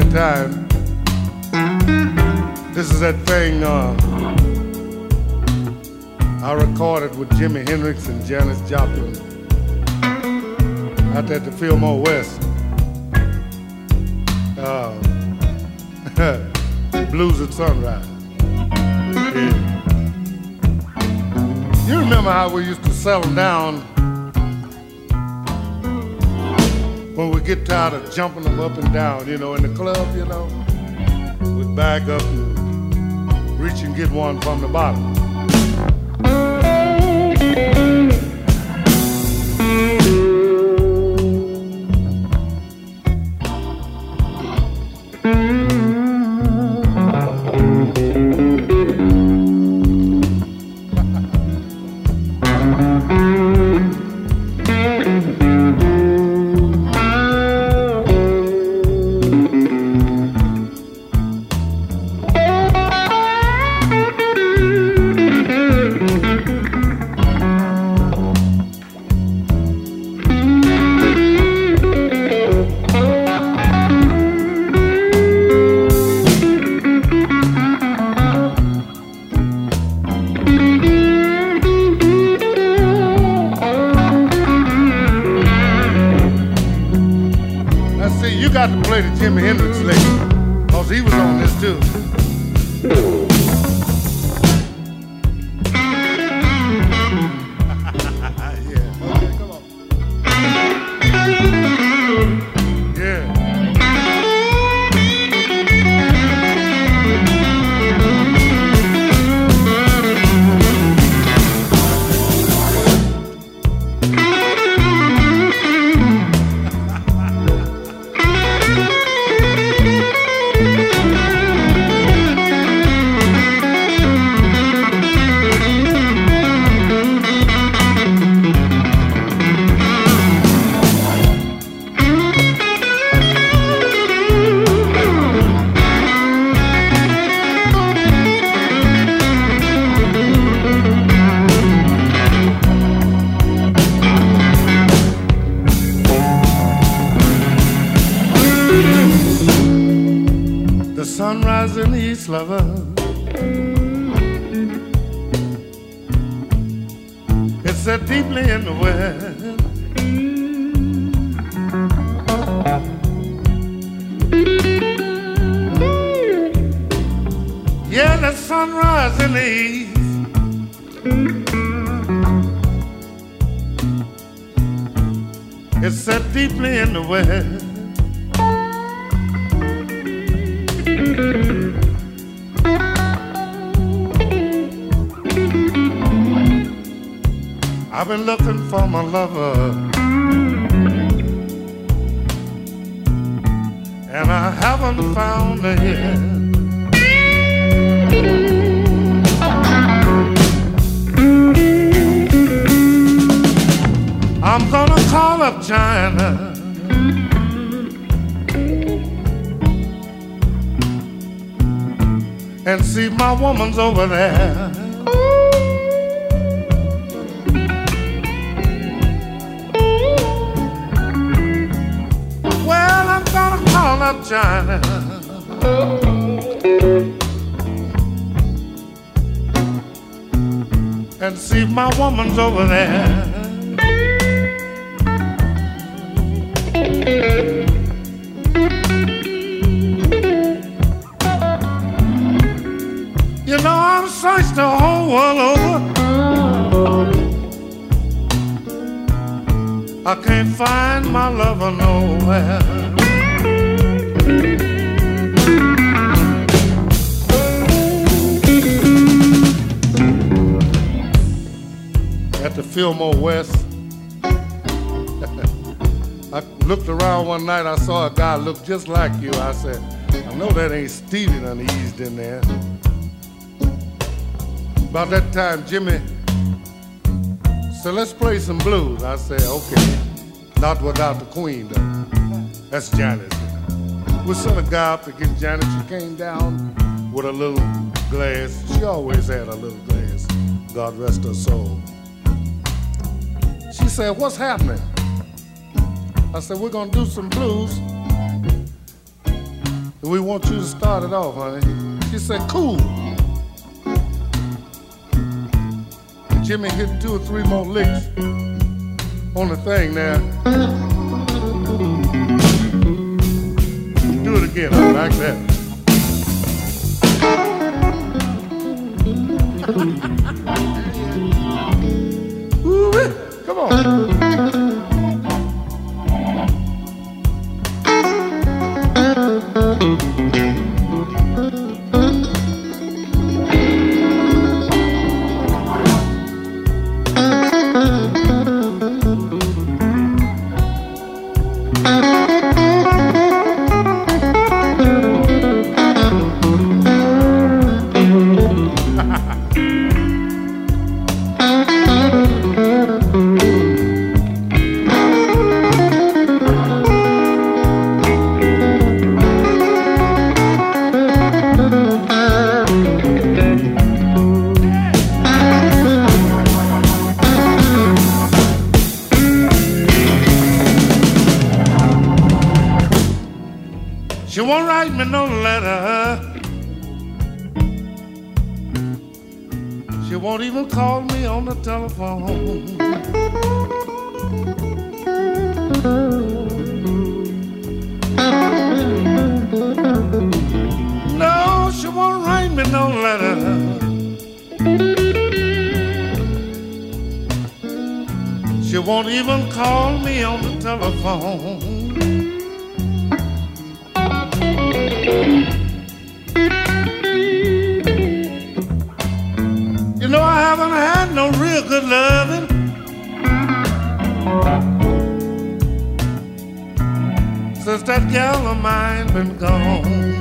time. This is that thing I recorded with Jimi Hendrix and Janis Joplin out at the Fillmore West. Blues at Sunrise. Yeah. You remember how we used to settle down when we get tired of jumping them up and down, you know, in the club, you know? We'd back up and reach and get one from the bottom. Jimi Hendrix later, cause he was on this too. Yeah, okay, come on. Yeah. Sunrise in the east, lover. It's set deeply in the west. Yeah, the sunrise in the east. It's set deeply in the west. I've been looking for my lover, and I haven't found her yet. I'm gonna call up China and see if my woman's over there. Well, I'm gonna call up China and see if my woman's over there. You know, I've searched the whole world over. I can't find my lover nowhere. At the Fillmore West, I looked around one night, I saw a guy look just like you. I said, I know that ain't Stevie done eased in there. About that time, Jimmy said, let's play some blues. I said, okay. Not without the queen, though. That's Janis. We sent a guy up to get Janis. She came down with a little glass. She always had a little glass. God rest her soul. She said, what's happening? I said, we're going to do some blues. and we want you to start it off, honey. She said, cool. And Jimmy hit 2 or 3 more licks on the thing there. Do it again, I like that. Ooh-wee. Come on. She won't write me no letter. She won't even call me on the telephone. No, she won't write me no letter. She won't even call me on the telephone. You know, I haven't had no real good loving since that gal of mine been gone.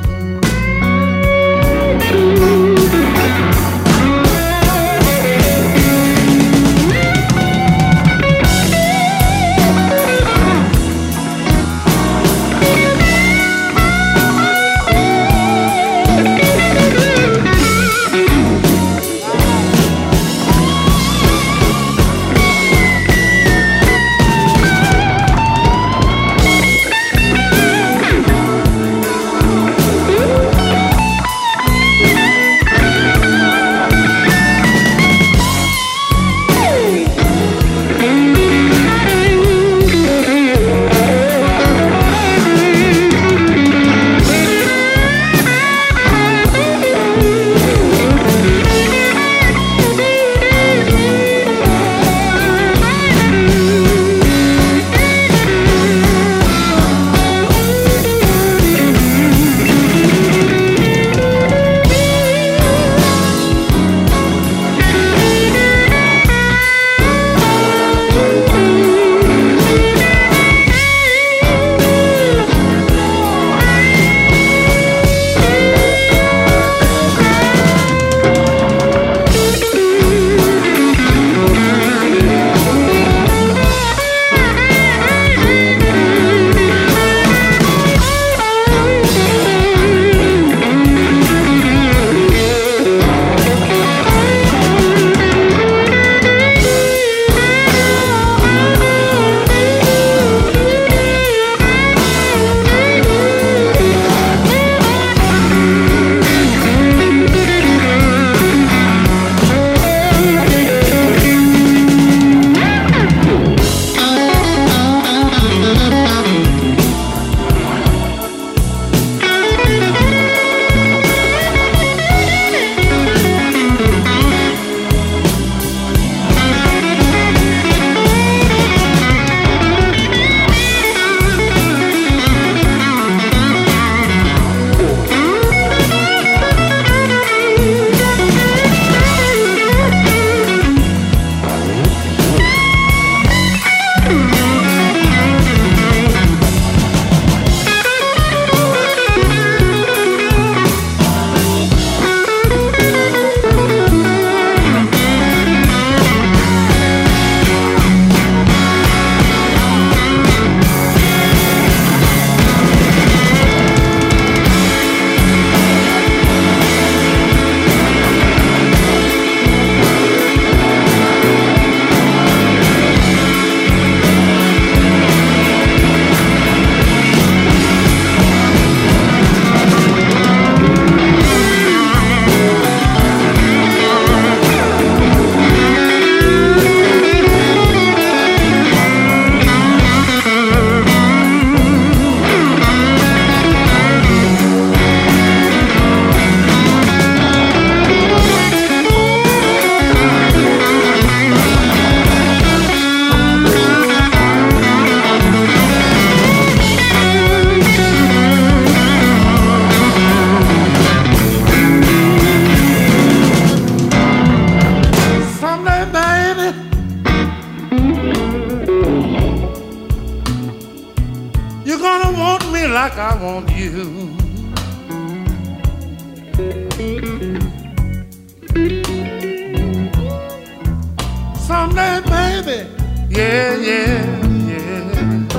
yeah, yeah, yeah.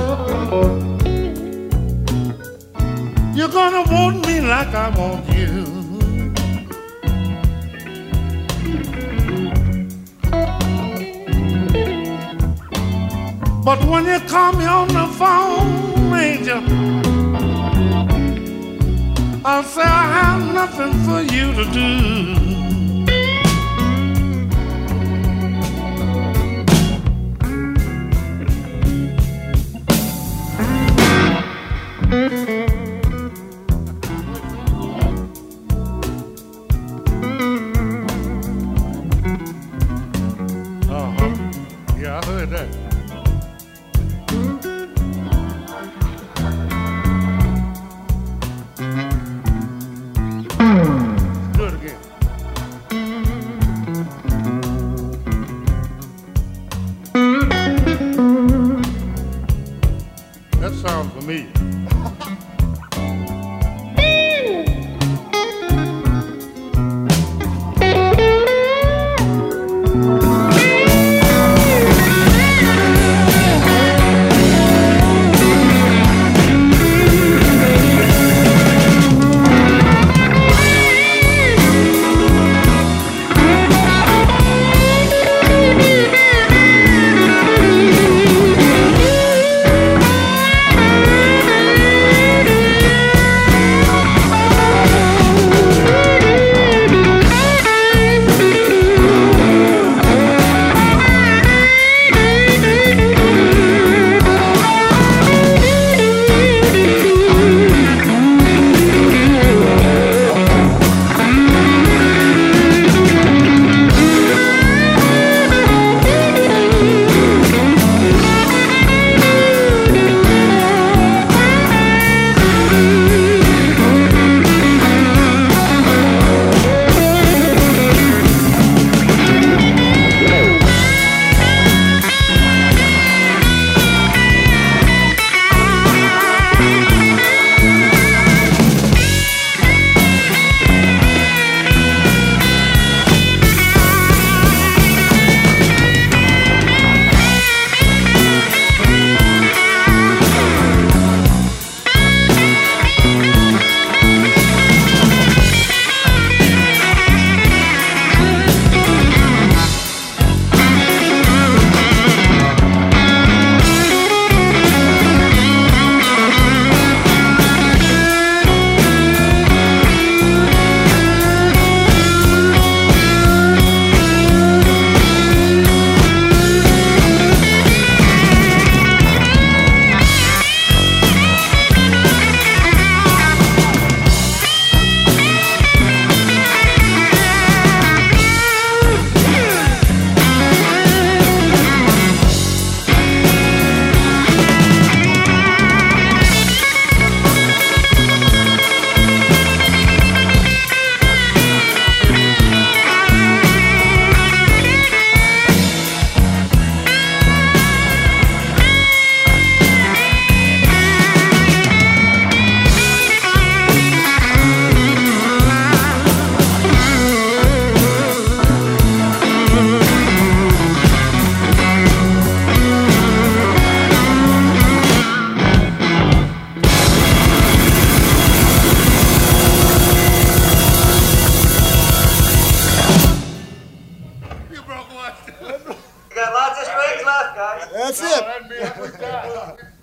You're gonna want me like I want you. But when you call me on the phone, angel, I'll say I have nothing for you to do. Yeah, I heard that. Do it again. That sounds familiar. You got lots of strings left, guys. That's it.